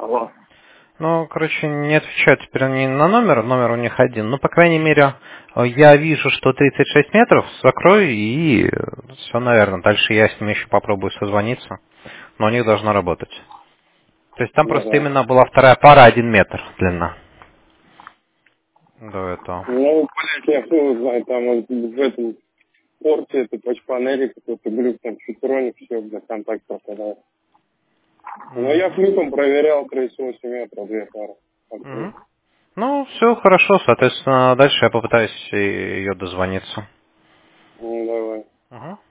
Алло. Ну, короче, не отвечают теперь они на номер у них один. Ну, по крайней мере, я вижу, что 36 метров, закрой и все, наверное. Дальше я с ними еще попробую созвониться, но у них должно работать. То есть там просто Ага. именно была вторая пара 1 метр длина до этого. Ну, блядь, я хуй знаю, там вот в этом порте, это патч-панели, какой-то глюк, там фитроник, все, для контакт пропадает. Но я Мгм. флюком проверял 38 метров, две пары. Мгм. Открыть. Ну, все хорошо, соответственно, дальше я попытаюсь ее дозвониться. Ну, давай. Мгм.